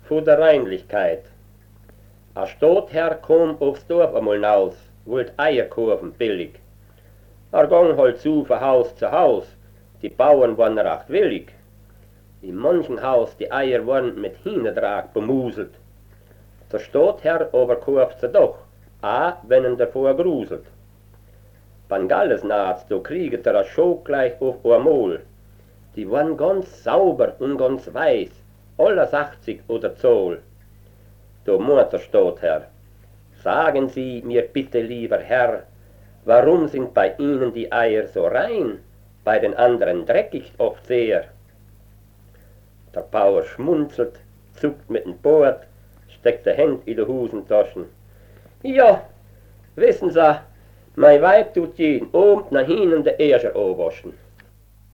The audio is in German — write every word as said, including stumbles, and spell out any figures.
von der Reinlichkeit. A Stadtherr kom aufs Dorf einmal naus, wollt Eier kaufen, billig. Er gang halt zu von Haus zu Haus, die Bauern waren recht willig. In manchen Haus die Eier waren mit Hühnerdrag bemuselt. Der Stadtherr aber kauft sie doch, a wenn ihn davor gruselt. Beim Gallesnaz, da krieget er a Schau gleich auf einmal. Die waren ganz sauber und ganz weiß, aller sechzig oder Zoll. Da meint der Stadtherr, sagen Sie mir bitte, lieber Herr, warum sind bei Ihnen die Eier so rein, bei den anderen dreckig oft sehr? Der Bauer schmunzelt, zuckt mit dem Bart, steckt die Hände in die Hosentaschen. Ja, wissen Sie, mein Weib tut jeden Abend nach hinten den Äscher anwaschen.